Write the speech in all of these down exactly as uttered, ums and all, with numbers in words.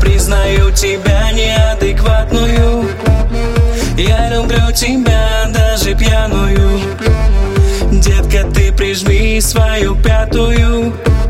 признаю тебя неадекватную. Я люблю тебя даже пьяную. Детка, ты прижми свою пятую.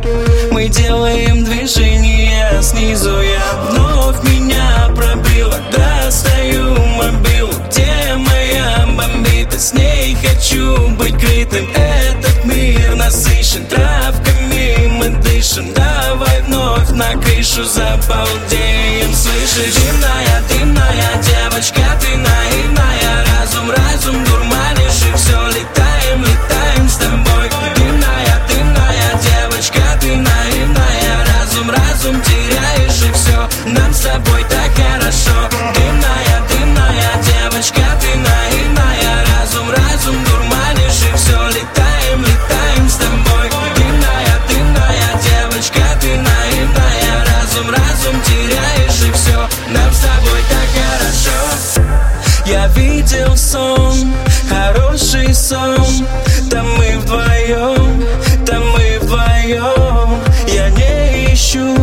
Мы делаем движение снизу. Я вновь меня пробила. Достаю мобилу. Где моя бомбита? С ней хочу быть крытым. Этот мир насыщен травками, мы дышим. Давай вновь на крышу забалдеем. Слышишь? Дымная, дымная девочка, ты наивная. Разум, разум дурманишь, и все летаем, летаем с тобой. Дымная, дымная девочка, ты наивная. Разум, разум теряешь, и все нам с тобой так хорошо. Дымная, дымная девочка, ты наивная. Разум, разум дурманишь, и все летаем, летаем с тобой. Дымная, дымная девочка, ты наивная. Разум, разум теряешь, и все нам с тобой так хорошо. Я видел сон, хороший сон. Там мы вдвоем, там мы вдвоем. Я не ищу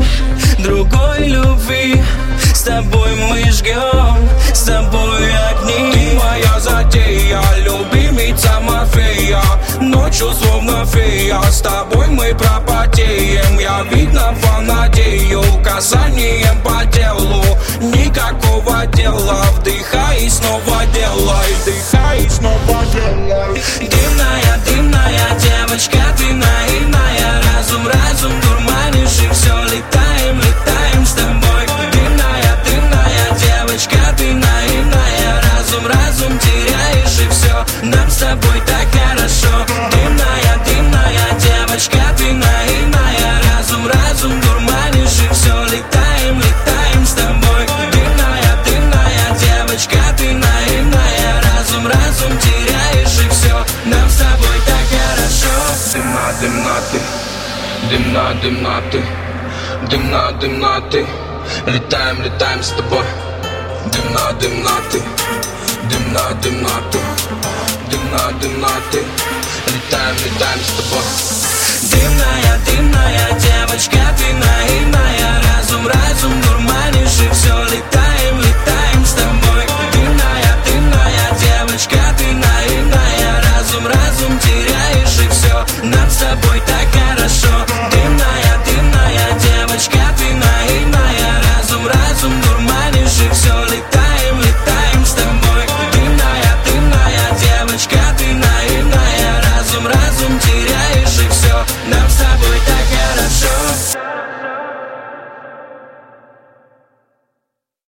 другой любви. С тобой мы жгем, с тобой огни. Ты моя затея, любимица Мафея. Ночью словно фея, с тобой мы пропотеем. Я видно фанатею, касанием по телу. Никакого дела, вдыхай и снова делай. Вдыхай и снова делай. Дымная, дымная девочка, ты наивная. Разум, разум дурманишь, и все летаем, летаем с тобой. Дымная, дымная девочка, ты наивная. Разум, разум теряешь, и все нам с тобой так хорошо. Дымная, дымная девочка, ты наивная. Разум, разум дурманишь, и все летаем, летаем с тобой. Дымная, дымная девочка, ты наивная. Разум, разум теряешь, и все нам с тобой так хорошо. Дымна, дымна ты, дымна, дымна ты, дымна, дымна ты. Летаем, летаем с тобой. Дымна, дымна ты, дымна, дымна ты, дымна, дымна ты. Летаем, летаем с тобой. Дымная, дымная девочка, ты наивная. Разум, разум дурманишь, и все летаем.